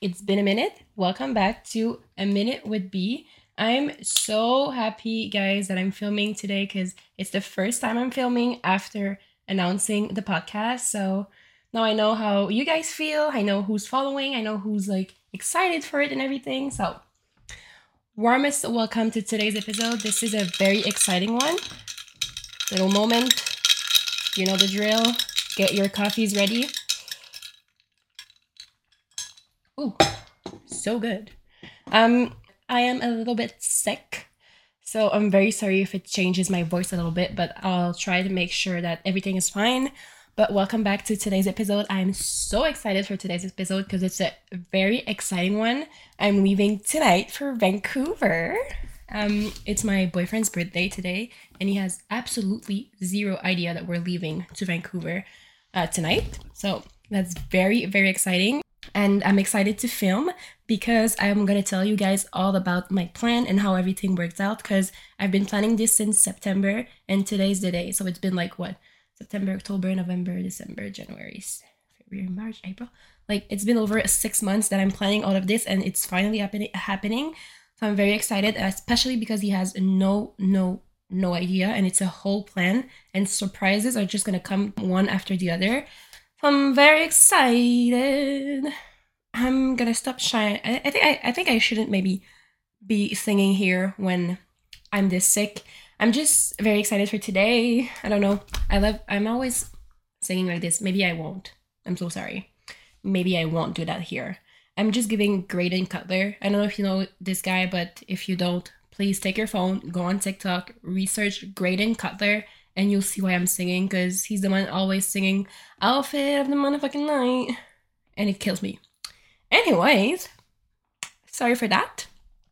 It's been a minute. Welcome back to A Minute with B. I'm so happy, guys, that I'm filming today because it's the first time I'm filming after announcing the podcast. So now I know how you guys feel. I know who's following. I know who's like excited for it and everything. So, warmest welcome to today's episode. This is a very exciting one. Little moment. You know the drill. Get your coffees ready. Ooh, so good. I am a little bit sick, so I'm very sorry if it changes my voice a little bit, but I'll try to make sure that everything is fine. But welcome back to today's episode. I'm so excited for today's episode because it's a very exciting one. I'm leaving tonight for Vancouver. It's my boyfriend's birthday today, and he has absolutely zero idea that we're leaving to Vancouver tonight. So that's very, very exciting. And I'm excited to film because I'm gonna tell you guys all about my plan and how everything worked out because I've been planning this since September and today's the day. So it's been like what? September, October, November, December, January, February, March, April. Like it's been over 6 months that I'm planning all of this and it's finally happening. So I'm very excited, especially because he has no idea and it's a whole plan and surprises are just gonna come one after the other. I'm very excited. I'm gonna stop shying. I think I shouldn't maybe be singing here when I'm this sick. I'm just very excited for today. I don't know. I'm always singing like this. Maybe I won't. I'm so sorry. Maybe I won't do that here. I'm just giving Graydon Cutler. I don't know if you know this guy, but if you don't, please take your phone, go on TikTok, research Graydon Cutler, and you'll see why I'm singing because he's the one always singing outfit of the motherfucking night, and it kills me. Anyways, sorry for that.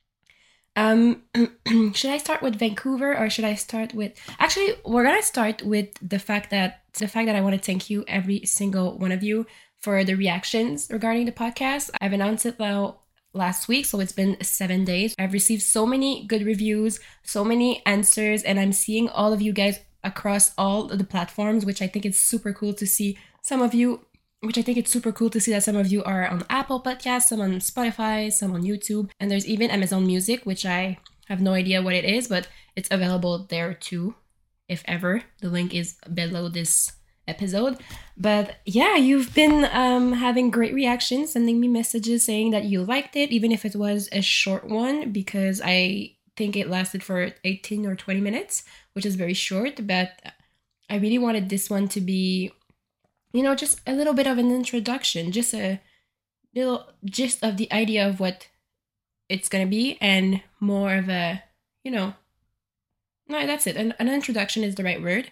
Should I start with Vancouver or should I start with? Actually, we're gonna start with the fact that I want to thank you, every single one of you, for the reactions regarding the podcast. I've announced it now last week, so it's been 7 days. I've received so many good reviews, so many answers, and I'm seeing all of you guys across all the platforms, which I think it's super cool to see some of you, which I think it's super cool to see that some of you are on Apple Podcasts, some on Spotify, some on YouTube, and there's even Amazon Music, which I have no idea what it is, but it's available there too, if ever. The link is below this episode. But yeah, you've been having great reactions, sending me messages saying that you liked it, even if it was a short one, because I think it lasted for 18 or 20 minutes, which is very short, but I really wanted this one to be, just a little bit of an introduction, just a little gist of the idea of what it's gonna be, and more of a, no, that's it. An introduction is the right word.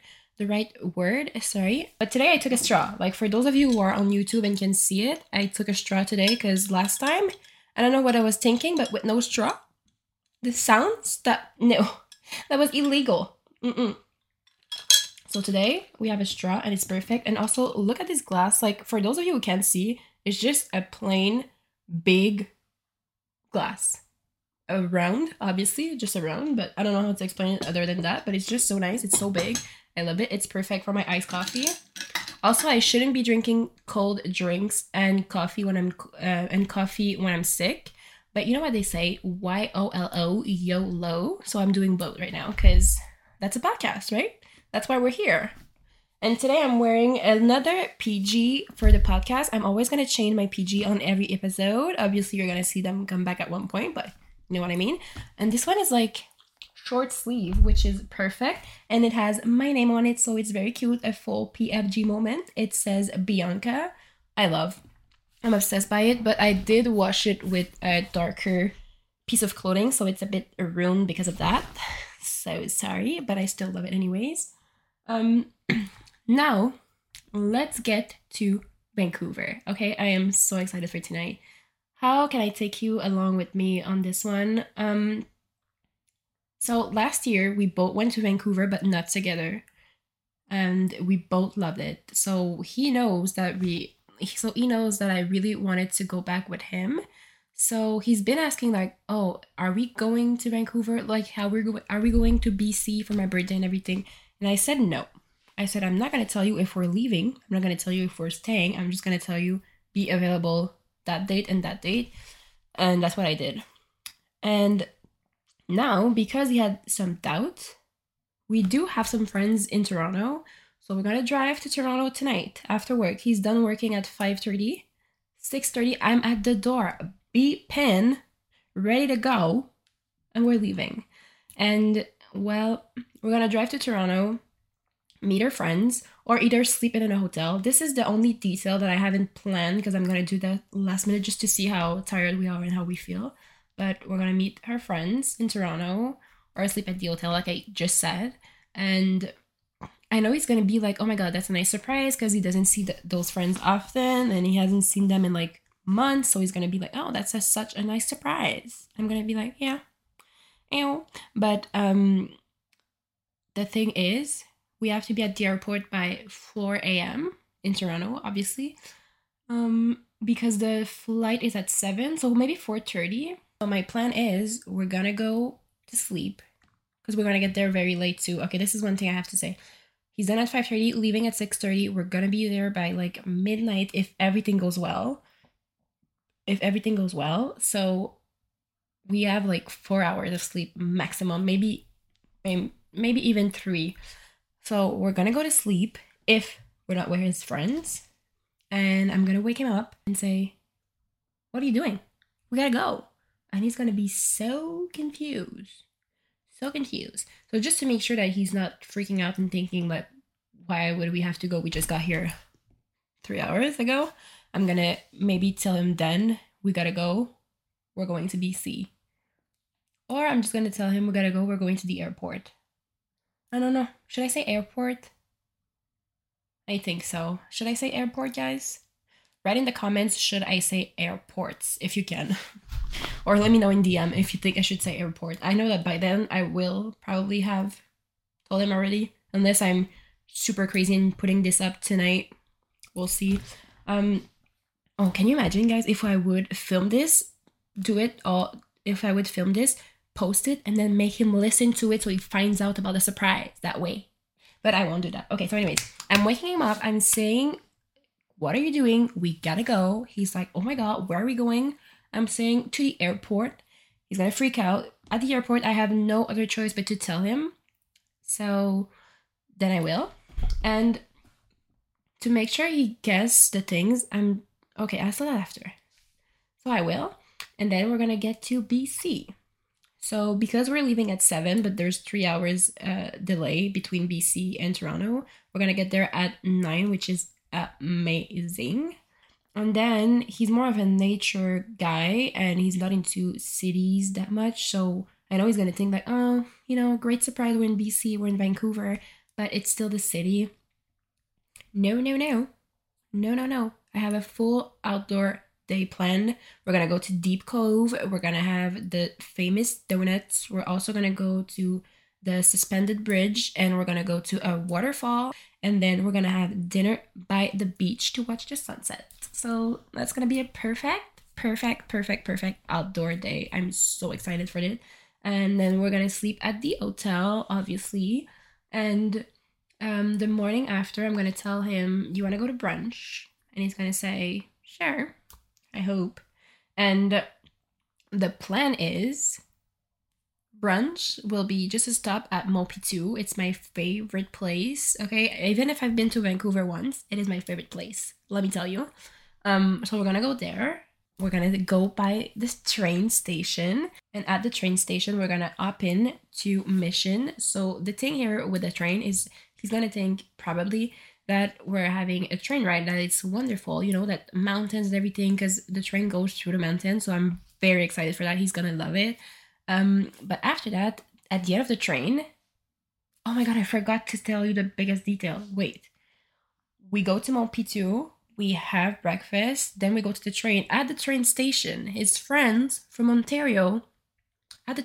Sorry. But today I took a straw. Like for those of you who are on YouTube and can see it, I took a straw today because last time, I don't know what I was thinking, but with no straw, the sounds that was illegal. So today we have a straw and it's perfect. And also look at this glass. Like for those of you who can't see, it's just a plain big glass. A round, obviously, just a round, but I don't know how to explain it other than that. But it's just so nice. It's so big. I love it. It's perfect for my iced coffee. Also, I shouldn't be drinking cold drinks and coffee when I'm sick. But you know what they say? YOLO, YOLO. So I'm doing both right now because that's a podcast, right? That's why we're here. And today I'm wearing another PG for the podcast. I'm always going to change my PG on every episode. Obviously, you're going to see them come back at one point, but you know what I mean? And this one is like short sleeve, which is perfect. And it has my name on it, so it's very cute. A full PFG moment. It says Bianca. I'm obsessed by it, but I did wash it with a darker piece of clothing, so it's a bit ruined because of that. So sorry, but I still love it anyways. Now, let's get to Vancouver. Okay, I am so excited for tonight. How can I take you along with me on this one? So last year we both went to Vancouver, but not together, and we both loved it. So he knows that I really wanted to go back with him. So he's been asking like, "Oh, are we going to Vancouver? Like, are we going to BC for my birthday and everything?" And I said no. I said I'm not gonna tell you if we're leaving. I'm not gonna tell you if we're staying. I'm just gonna tell you be available that date and that date. And that's what I did. And now, because he had some doubt, we do have some friends in Toronto. So we're gonna drive to Toronto tonight after work. He's done working at 5:30. 6:30, I'm at the door. Beep pen, ready to go. And we're leaving. And well, we're gonna drive to Toronto, meet our friends, or either sleep in a hotel. This is the only detail that I haven't planned because I'm gonna do that last minute just to see how tired we are and how we feel. But we're gonna meet our friends in Toronto or sleep at the hotel, like I just said. And I know he's gonna be like, oh my god, that's a nice surprise because he doesn't see those friends often and he hasn't seen them in like months. So he's gonna be like, oh, that's such a nice surprise. I'm gonna be like, yeah, ew. But the thing is, we have to be at the airport by 4 a.m. in Toronto, obviously, because the flight is at 7, so maybe 4:30. So my plan is we're gonna go to sleep because we're gonna get there very late too. Okay, this is one thing I have to say. He's done at 5:30, leaving at 6:30. We're gonna be there by like midnight if everything goes well. If everything goes well, so we have like 4 hours of sleep maximum, maybe even 3. So we're gonna go to sleep if we're not with his friends. And I'm gonna wake him up and say, what are you doing? We gotta go. And he's gonna be so confused. So confused. So just to make sure that he's not freaking out and thinking like, why would we have to go? We just got here 3 hours ago. I'm gonna maybe tell him then we gotta go. We're going to BC. Or I'm just gonna tell him we gotta go. We're going to the airport. I don't know. Should I say airport? I think so. Should I say airport, guys? Write in the comments, should I say airports, if you can. Or let me know in DM if you think I should say airport. I know that by then I will probably have told him already. Unless I'm super crazy and putting this up tonight. We'll see. Oh, can you imagine, guys, if I would film this, if I would film this, post it, and then make him listen to it so he finds out about the surprise that way. But I won't do that. Okay, so anyways, I'm waking him up. I'm saying, what are you doing? We gotta go. He's like, oh my god, where are we going? I'm saying to the airport. He's gonna freak out. At the airport, I have no other choice but to tell him. So then I will. And to make sure he guesses the things, I'll say that after. So I will. And then we're gonna get to BC. So because we're leaving at 7, but there's 3 hours delay between BC and Toronto, we're gonna get there at 9, which is amazing. And then he's more of a nature guy and he's not into cities that much. So I know he's gonna think like, oh, great surprise, we're in BC, we're in Vancouver, but it's still the city. No. I have a full outdoor day planned. We're gonna go to Deep Cove. We're gonna have the famous donuts. We're also gonna go to the suspended bridge and we're gonna go to a waterfall. And then we're gonna have dinner by the beach to watch the sunset. So that's gonna be a perfect outdoor day. I'm so excited for it. And then we're gonna sleep at the hotel, obviously. And the morning after, I'm gonna tell him, you wanna go to brunch? And he's gonna say, sure, I hope. And the plan is brunch will be just a stop at Mont Pitou. It's my favorite place. Okay, even if I've been to Vancouver once, it is my favorite place. Let me tell you. So we're gonna go there. We're gonna go by this train station, and at the train station, we're gonna hop in to Mission. So the thing here with the train is he's gonna think probably that we're having a train ride, that it's wonderful, that mountains and everything, because the train goes through the mountains. So I'm very excited for that. He's gonna love it. But after that, at the end of the train, oh my god, I forgot to tell you the biggest detail. Wait. We go to Mont Pitou, we have breakfast, then we go to the train. At the train station, his friends from Ontario, are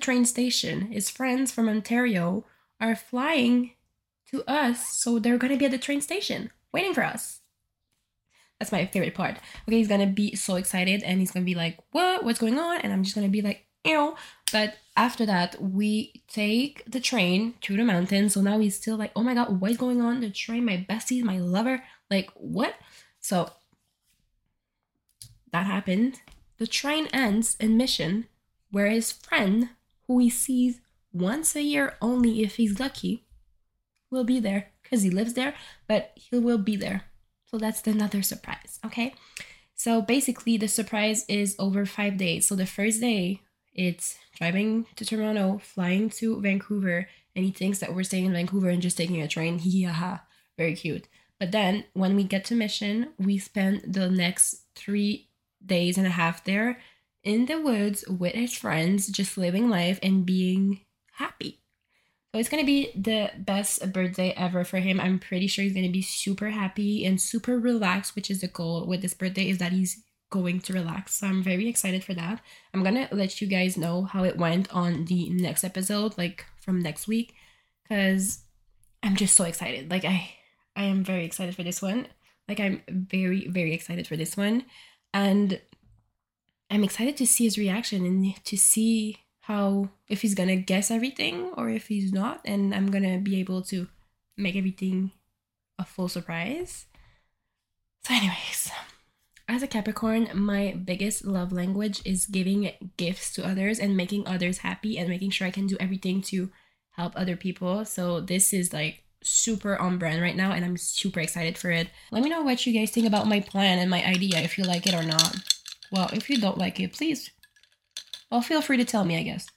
flying to us, so they're gonna be at the train station, waiting for us. That's my favorite part. Okay, he's gonna be so excited, and he's gonna be like, what's going on? And I'm just gonna be like, ew. But after that, we take the train to the mountains. So now he's still like, oh my god, what is going on? The train, my bestie, my lover, like what? So that happened, the train ends in Mission, where his friend, who he sees once a year only if he's lucky, will be there because he lives there, but he will be there. So that's another surprise, okay? So basically, the surprise is over 5 days. So the first day, it's driving to Toronto, flying to Vancouver, and he thinks that we're staying in Vancouver and just taking a train. Hee ha ha. Very cute. But then when we get to Mission, we spend the next 3 days and a half there in the woods with his friends, just living life and being happy. So it's gonna be the best birthday ever for him. I'm pretty sure he's gonna be super happy and super relaxed, which is the goal with this birthday, is that he's going to relax. So I'm very excited for that. I'm gonna let you guys know how it went on the next episode, like from next week, because I'm just so excited. Like I am very excited for this one. Like I'm very, very excited for this one. And I'm excited to see his reaction and to see how, if he's gonna guess everything or if he's not, and I'm gonna be able to make everything a full surprise. So anyways, as a Capricorn, my biggest love language is giving gifts to others and making others happy and making sure I can do everything to help other people. So this is like super on brand right now and I'm super excited for it. Let me know what you guys think about my plan and my idea, if you like it or not. Well, if you don't like it, please, well, feel free to tell me, I guess.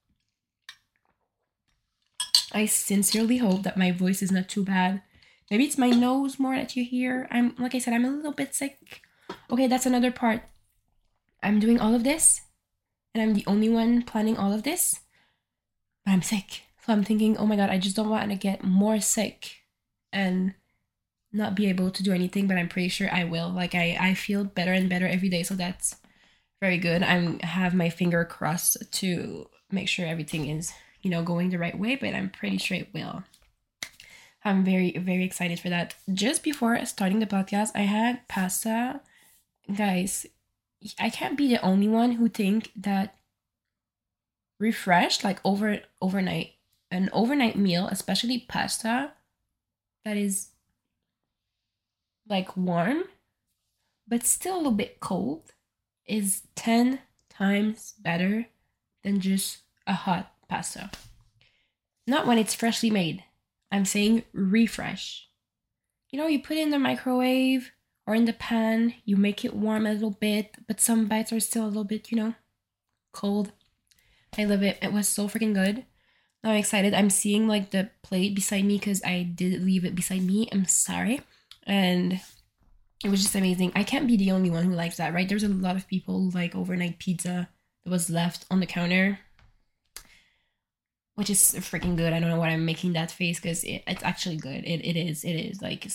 I sincerely hope that my voice is not too bad. Maybe it's my nose more that you hear. Like I said, I'm a little bit sick. Okay, that's another part. I'm doing all of this, and I'm the only one planning all of this, but I'm sick. So I'm thinking, oh my god, I just don't want to get more sick and not be able to do anything, but I'm pretty sure I will. Like, I feel better and better every day, so that's very good. I have my finger crossed to make sure everything is, going the right way, but I'm pretty sure it will. I'm very, very excited for that. Just before starting the podcast, I had pasta. Guys, I can't be the only one who think that refreshed, like overnight, an overnight meal, especially pasta that is like warm, but still a little bit cold, is 10 times better than just a hot pasta. Not when it's freshly made. I'm saying refresh. You put it in the microwave or in the pan, you make it warm a little bit, but some bites are still a little bit, cold. I love it. It was so freaking good. Now I'm excited. I'm seeing like the plate beside me because I did leave it beside me. I'm sorry. And it was just amazing. I can't be the only one who likes that, right? There's a lot of people who like overnight pizza that was left on the counter, which is freaking good. I don't know why I'm making that face because it's actually good. It is like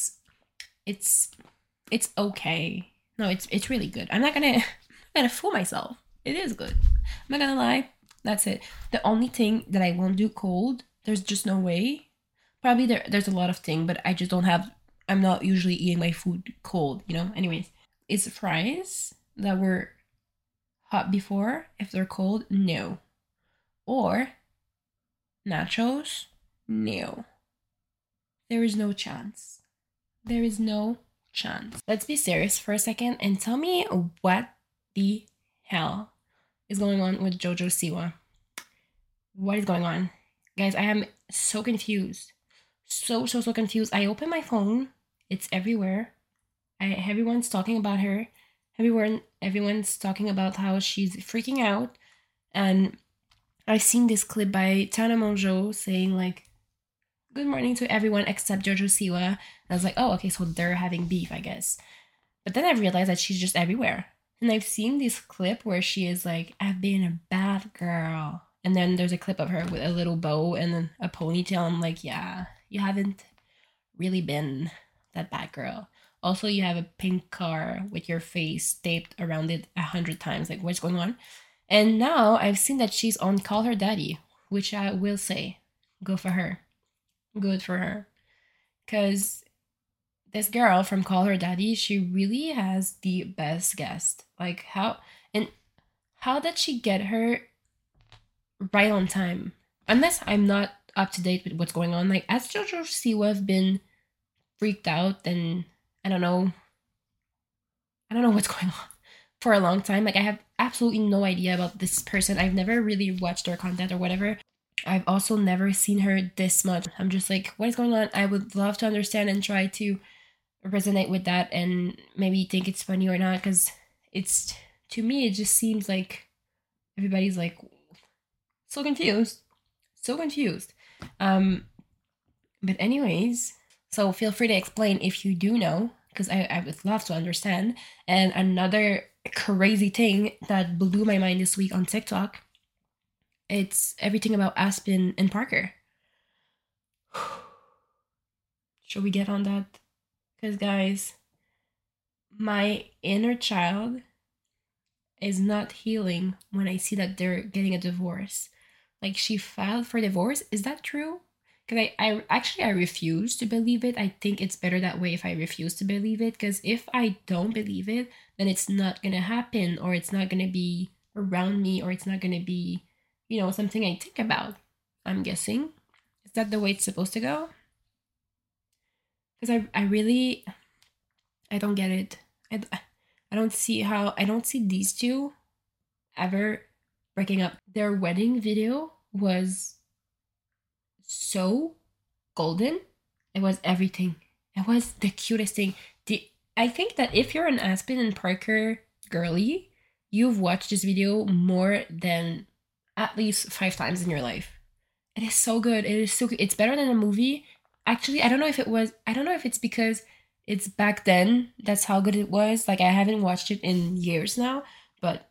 it's okay. No, it's really good. I'm not gonna fool myself. It is good. I'm not gonna lie. That's it. The only thing that I won't do cold, there's just no way. Probably there's a lot of things, but I just don't have. I'm not usually eating my food cold. Anyways, is fries that were hot before, if they're cold, no. Or nachos, no. There is no chance. There is no chance. Let's be serious for a second and tell me what the hell is going on with Jojo Siwa. What is going on? Guys, I am so confused. So confused. I open my phone. It's everywhere. Everyone's talking about her. Everyone's talking about how she's freaking out. And I've seen this clip by Tana Mongeau saying like, good morning to everyone except Jojo Siwa. And I was like, oh, okay, so they're having beef, I guess. But then I realized that she's just everywhere. And I've seen this clip where she is like, I've been a bad girl. And then there's a clip of her with a little bow and then a ponytail. I'm like, yeah, you haven't really been that bad girl. Also, you have a pink car with your face taped around it 100 times. Like, what's going on? And now I've seen that she's on Call Her Daddy, which I will say, go for her. Good for her. Because this girl from Call Her Daddy, she really has the best guest. Like, how did she get her right on time? Unless I'm not up to date with what's going on. Like, as Jojo Siwa have been freaked out, and I don't know what's going on. for a long time. Like, I have absolutely no idea about this person. I've never really watched her content or whatever. I've also never seen her this much. I'm just like, what is going on? I would love to understand and try to resonate with that and maybe think it's funny or not, because it's, to me, it just seems like everybody's like so confused. So confused. But anyways, so feel free to explain if you do know, because I would love to understand. And another crazy thing that blew my mind this week on TikTok, it's everything about Aspen and Parker. Should we get on that? Because, guys, my inner child is not healing when I see that they're getting a divorce. Like, she filed for divorce. Is that true? Because I refuse to believe it. I think it's better that way if I refuse to believe it. Because if I don't believe it, then it's not going to happen, or it's not going to be around me, or it's not going to be, something I think about. I'm guessing. Is that the way it's supposed to go? Because I don't get it. I don't see these two ever breaking up. Their wedding video was so golden. It was everything. It was the cutest thing. I think that if you're an Aspen and Parker girly, you've watched this video more than at least 5 times in your life. It is so good. It is so good. It's better than a movie. Actually, I don't know if it's because it's back then. That's how good it was. Like, I haven't watched it in years now, but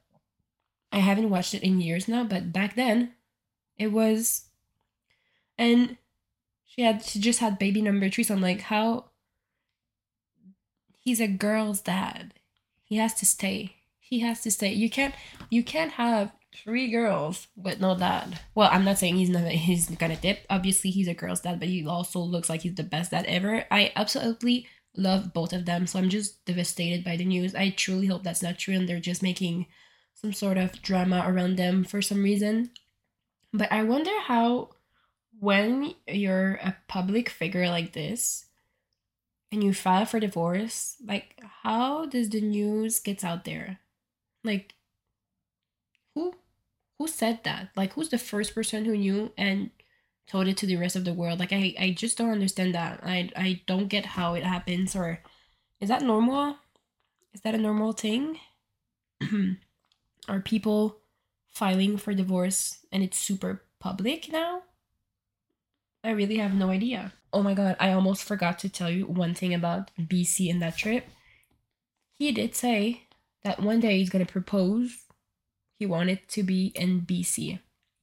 back then it was. And she just had baby number 3, so I'm like, how? He's a girl's dad. He has to stay. You can't have 3 girls with no dad. Well, I'm not saying he's gonna dip. Obviously, he's a girl's dad, but he also looks like he's the best dad ever. I absolutely love both of them, so I'm just devastated by the news. I truly hope that's not true and they're just making some sort of drama around them for some reason. But I wonder how, when you're a public figure like this and you file for divorce, like, how does the news get out there? Like, who said that? Like, who's the first person who knew and told it to the rest of the world? Like, I just don't understand that. I don't get how it happens. Or is that normal? Is that a normal thing? Are people filing for divorce and it's super public now? I really have no idea. Oh my god, I almost forgot to tell you one thing about BC in that trip. He did say that one day he's gonna propose. He wanted to be in BC.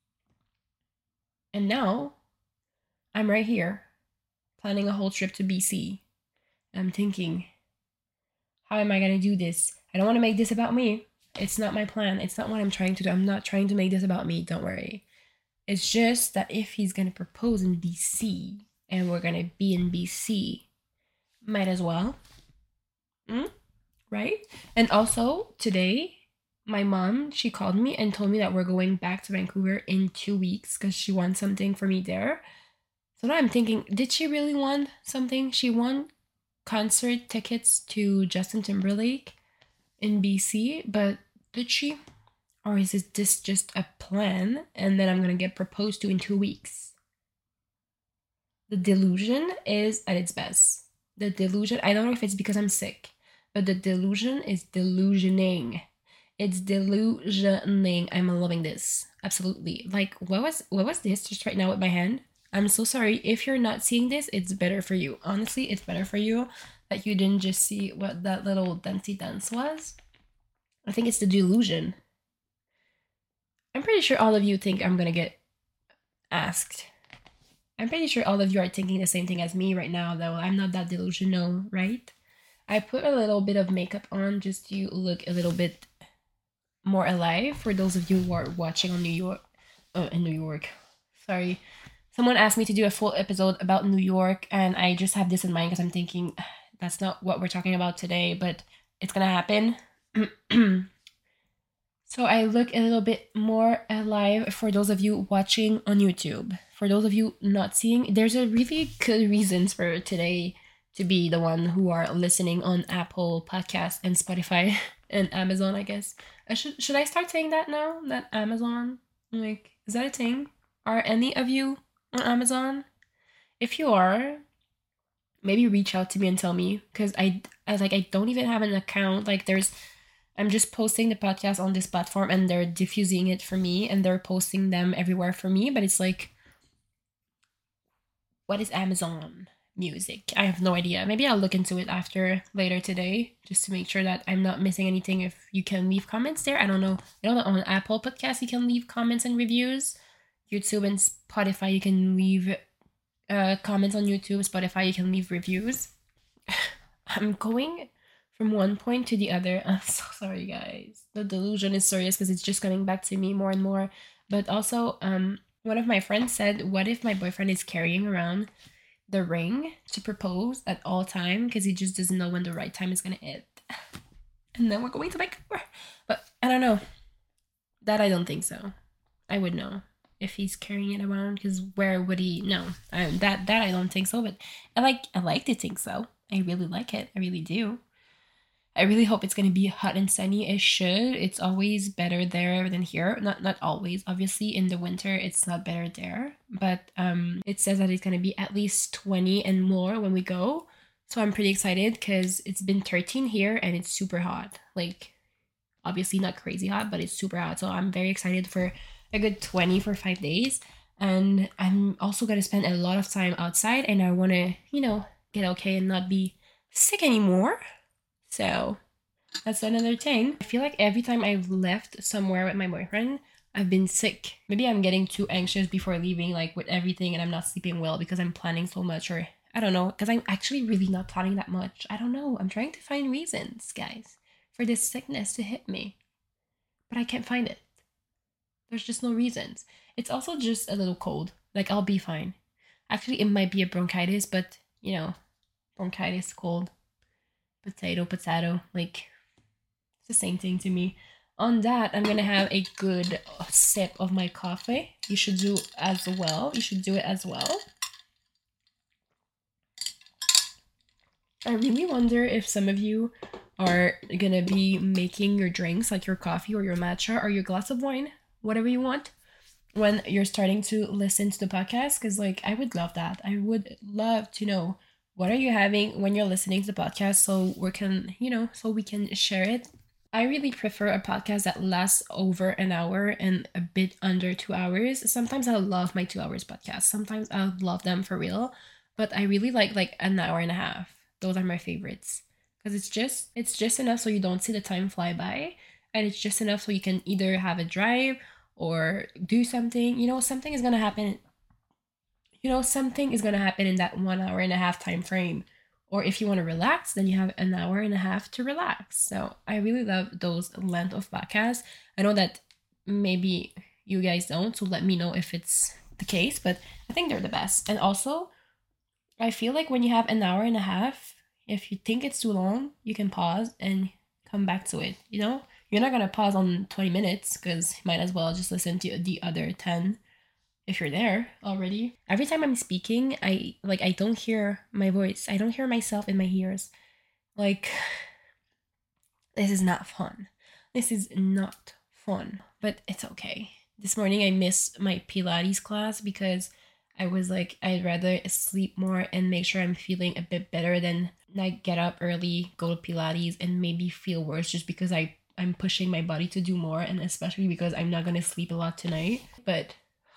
And now I'm right here planning a whole trip to BC. I'm thinking, how am I gonna do this? I don't want to make this about me. It's not my plan. It's not what I'm trying to do. I'm not trying to make this about me. Don't worry. It's just that if he's gonna propose in BC and we're gonna be in BC, might as well. Right? And also, today, my mom, she called me and told me that we're going back to Vancouver in 2 weeks because she wants something for me there. So now I'm thinking, did she really want something? She won concert tickets to Justin Timberlake in BC, but did she? Or is this just a plan and then I'm gonna get proposed to in 2 weeks? The delusion is at its best. The delusion, I don't know if it's because I'm sick, but the delusion is delusioning. It's delusioning. I'm loving this. Absolutely. Like, what was this just right now with my hand? I'm so sorry. If you're not seeing this, it's better for you. Honestly, it's better for you that you didn't just see what that little dancey dance was. I think it's the delusion. I'm pretty sure all of you think I'm gonna get asked. I'm pretty sure all of you are thinking the same thing as me right now, though. I'm not that delusional, right? I put a little bit of makeup on just to look a little bit more alive for those of you who are watching on in New York. Sorry. Someone asked me to do a full episode about New York, and I just have this in mind because I'm thinking that's not what we're talking about today, but it's gonna happen. So I look a little bit more alive for those of you watching on YouTube. For those of you not seeing, there's a really good reasons for today to be the one who are listening on Apple Podcasts and Spotify. and Amazon, I guess. Should I start saying that now? That Amazon? Like, is that a thing? Are any of you on Amazon? If you are, maybe reach out to me and tell me because I don't even have an account. Like I'm just posting the podcast on this platform and they're diffusing it for me and they're posting them everywhere for me, but it's like what is Amazon Music? I have no idea. Maybe I'll look into it after later today just to make sure that I'm not missing anything. If you can leave comments there, I don't know. I don't know on Apple Podcasts you can leave comments and reviews. YouTube and Spotify you can leave comments on YouTube. Spotify you can leave reviews. I'm going from one point to the other. I'm so sorry, guys. The delusion is serious because it's just coming back to me more and more. But also, one of my friends said, "What if my boyfriend is carrying around the ring to propose at all time because he just doesn't know when the right time is gonna hit?" And then we're going to Vancouver. But I don't know. That I don't think so. I would know if he's carrying it around because where would he know? That I don't think so. But I like to think so. I really like it. I really do. I really hope it's gonna be hot and sunny. It should. It's always better there than here. Not always. Obviously, in the winter, it's not better there. But it says that it's gonna be at least 20 and more when we go. So I'm pretty excited because it's been 13 here and it's super hot. Like, obviously not crazy hot, but it's super hot. So I'm very excited for a good 20 for 5 days. And I'm also gonna spend a lot of time outside, and I wanna, get okay and not be sick anymore. So that's another thing. I feel like every time I've left somewhere with my boyfriend, I've been sick. Maybe I'm getting too anxious before leaving, like with everything, and I'm not sleeping well because I'm planning so much, or I don't know, because I'm actually really not planning that much. I don't know. I'm trying to find reasons, guys, for this sickness to hit me, but I can't find it. There's just no reasons. It's also just a little cold. Like, I'll be fine. Actually, it might be a bronchitis, but bronchitis, cold, potato, like it's the same thing to me. On that, I'm gonna have a good sip of my coffee. You should do as well. You should do it as well. I really wonder if some of you are gonna be making your drinks, like your coffee or your matcha or your glass of wine, whatever you want, when you're starting to listen to the podcast. Because, like, I would love that. I would love to know what are you having when you're listening to the podcast so we can share it. I really prefer a podcast that lasts over an hour and a bit under 2 hours. Sometimes I love my 2 hours podcast. Sometimes I love them for real, but I really like an hour and a half. Those are my favorites because it's just enough so you don't see the time fly by, and it's just enough so you can either have a drive or do something. Something is gonna happen. Something is gonna happen in that 1 hour and a half time frame. Or if you want to relax, then you have an hour and a half to relax. So I really love those length of podcasts. I know that maybe you guys don't, so let me know if it's the case, but I think they're the best. And also, I feel like when you have an hour and a half, if you think it's too long, you can pause and come back to it. You're not gonna pause on 20 minutes because you might as well just listen to the other 10 if you're there already. Every time I'm speaking, I don't hear my voice. I don't hear myself in my ears. Like, this is not fun. This is not fun, but it's okay. This morning I missed my Pilates class because I was like, I'd rather sleep more and make sure I'm feeling a bit better than like get up early, go to Pilates, and maybe feel worse just because I'm pushing my body to do more, and especially because I'm not gonna sleep a lot tonight. But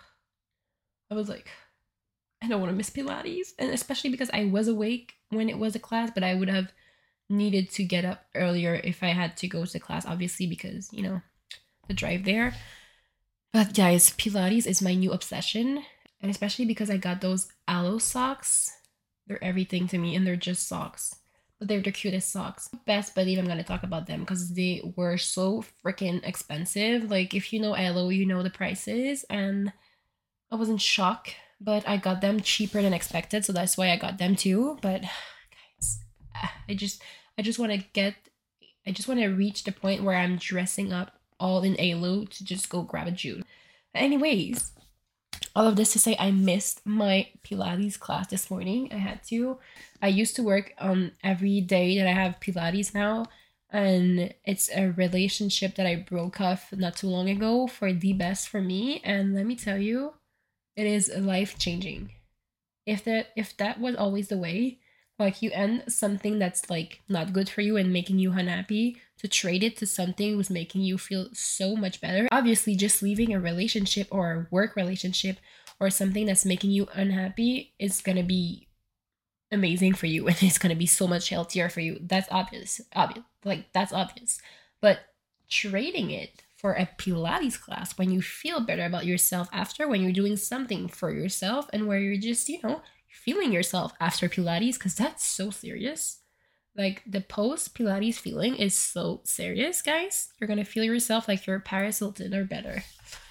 I was like, I don't want to miss Pilates, and especially because I was awake when it was a class, but I would have needed to get up earlier if I had to go to class, obviously, because the drive there. But guys, Pilates is my new obsession, and especially because I got those Aloe socks. They're everything to me, and they're just socks, but they're the cutest socks. Best believe I'm gonna talk about them because they were so freaking expensive. Like, if you know Aloe, you know the prices, and I was in shock, but I got them cheaper than expected, so that's why I got them too. But guys, I just want to reach the point where I'm dressing up all in Aloe to just go grab a juice. Anyways, all of this to say, I missed my Pilates class this morning. I had to. I used to work on every day that I have Pilates now. And it's a relationship that I broke off not too long ago for the best for me. And let me tell you, it is life changing. If that was always the way, like you end something that's like not good for you and making you unhappy to trade it to something who's making you feel so much better. Obviously, just leaving a relationship or a work relationship or something that's making you unhappy is gonna be amazing for you and it's going to be so much healthier for you. That's obvious, like that's obvious. But trading it for a Pilates class when you feel better about yourself after, when you're doing something for yourself and where you're just, feeling yourself after Pilates, because that's so serious. Like the post Pilates feeling is so serious, guys. You're going to feel yourself like you're Paris Hilton or better.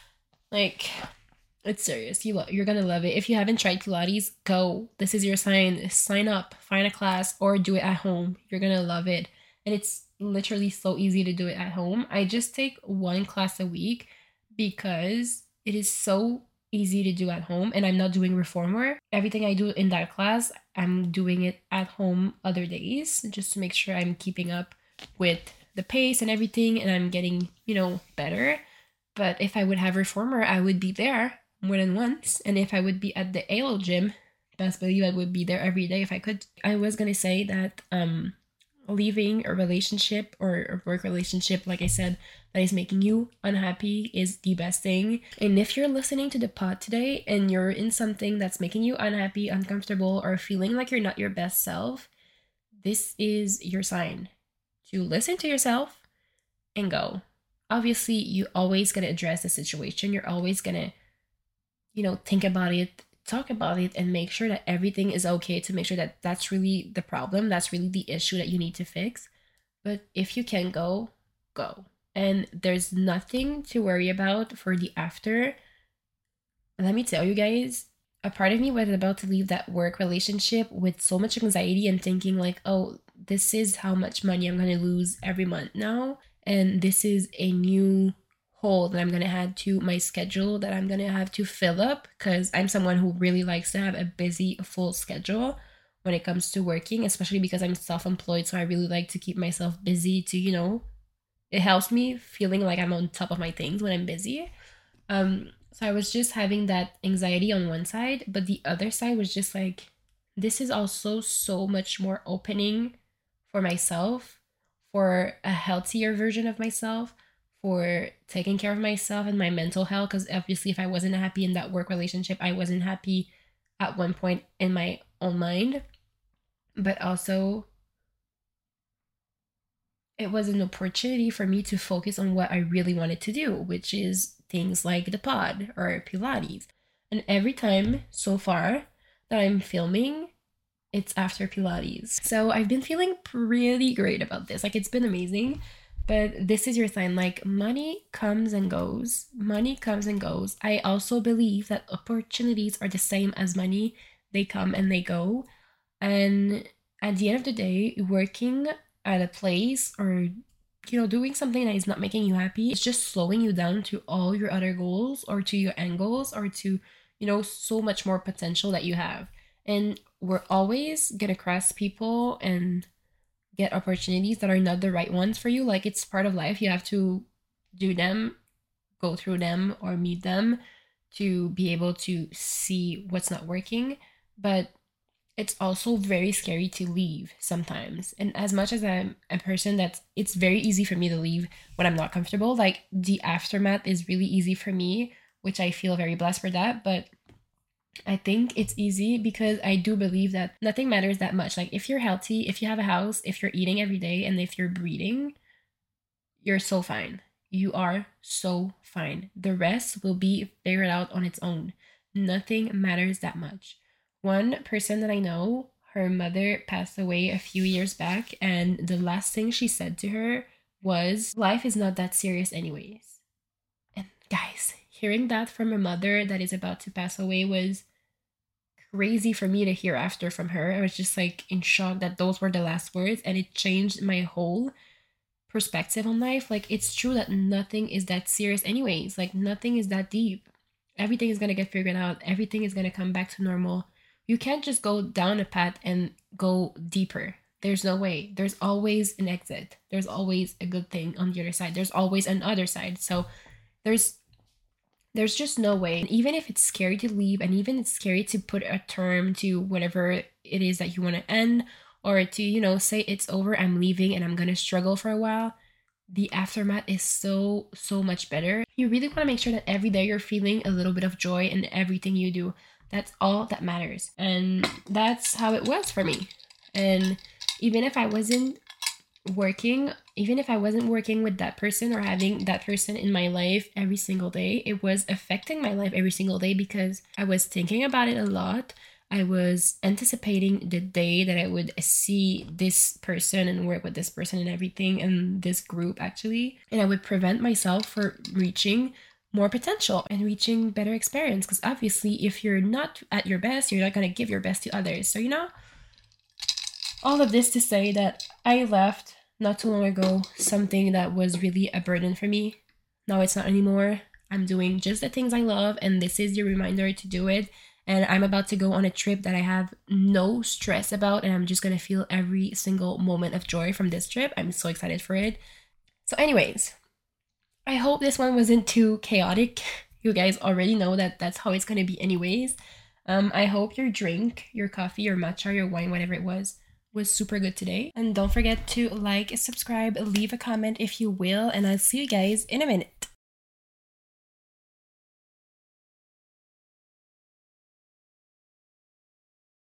Like, it's serious. You're gonna love it. If you haven't tried Pilates, go. This is your sign. Sign up, find a class, or do it at home. You're gonna love it. And it's literally so easy to do it at home. I just take one class a week because it is so easy to do at home and I'm not doing reformer. Everything I do in that class, I'm doing it at home other days just to make sure I'm keeping up with the pace and everything and I'm getting, better. But if I would have reformer, I would be there more than once. And if I would be at the Halo gym, best believe I would be there every day if I could. I was gonna say that leaving a relationship or a work relationship, like I said, that is making you unhappy is the best thing. And if you're listening to the pod today and you're in something that's making you unhappy, uncomfortable, or feeling like you're not your best self, this is your sign to listen to yourself and go. Obviously, you always gonna address the situation. You're always gonna think about it, talk about it, and make sure that everything is okay to make sure that that's really the problem, that's really the issue that you need to fix. But if you can go, go. And there's nothing to worry about for the after. Let me tell you guys, a part of me was about to leave that work relationship with so much anxiety and thinking like, oh, this is how much money I'm going to lose every month now. And this is a new hole that I'm going to add to my schedule that I'm going to have to fill up because I'm someone who really likes to have a busy, full schedule when it comes to working, especially because I'm self employed. So I really like to keep myself busy to, it helps me feeling like I'm on top of my things when I'm busy. So I was just having that anxiety on one side, but the other side was just like, this is also so much more opening for myself, for a healthier version of myself, for taking care of myself and my mental health. Because obviously, if I wasn't happy in that work relationship, I wasn't happy at one point in my own mind. But also, it was an opportunity for me to focus on what I really wanted to do, which is things like the pod or Pilates. And every time so far that I'm filming, it's after Pilates. So I've been feeling pretty great about this. Like it's been amazing. But this is your sign. Like money comes and goes. Money comes and goes. I also believe that opportunities are the same as money. They come and they go. And at the end of the day, working at a place or doing something that is not making you happy, it's just slowing you down to all your other goals or to your end goals or to, so much more potential that you have. And we're always gonna cross people and get opportunities that are not the right ones for you. Like it's part of life. You have to do them, go through them, or meet them to be able to see what's not working. But it's also very scary to leave sometimes. And as much as I'm a person it's very easy for me to leave when I'm not comfortable, like the aftermath is really easy for me, which I feel very blessed for that. But I think it's easy because I do believe that nothing matters that much. Like if you're healthy, if you have a house, if you're eating every day, and if you're breathing, you're so fine. You are so fine. The rest will be figured out on its own. Nothing matters that much. One person that I know, her mother passed away a few years back, and the last thing she said to her was, life is not that serious, anyways. And guys, hearing that from a mother that is about to pass away was crazy for me to hear after from her. I was just like in shock that those were the last words, and it changed my whole perspective on life. Like it's true that nothing is that serious anyways. Like nothing is that deep. Everything is going to get figured out. Everything is going to come back to normal. You can't just go down a path and go deeper. There's no way. There's always an exit. There's always a good thing on the other side. There's always an other side. So there's there's just no way. And even if it's scary to leave, and even it's scary to put a term to whatever it is that you want to end, or to, say it's over, I'm leaving and I'm going to struggle for a while, the aftermath is so, so much better. You really want to make sure that every day you're feeling a little bit of joy in everything you do. That's all that matters. And that's how it was for me. And even if I wasn't working with that person or having that person in my life every single day, it was affecting my life every single day because I was thinking about it a lot. I was anticipating the day that I would see this person and work with this person and everything, and this group actually. And I would prevent myself from reaching more potential and reaching better experience. Because obviously, if you're not at your best, you're not going to give your best to others. So, all of this to say that I left not too long ago something that was really a burden for me. Now it's not anymore. I'm doing just the things I love, and this is your reminder to do it. And I'm about to go on a trip that I have no stress about, and I'm just gonna feel every single moment of joy from this trip. I'm so excited for it. So, anyways, I hope this one wasn't too chaotic. You guys already know that that's how it's gonna be, anyways. I hope your drink, your coffee, your matcha, your wine, whatever it was super good today. And don't forget to like, subscribe, leave a comment if you will, and I'll see you guys in a minute.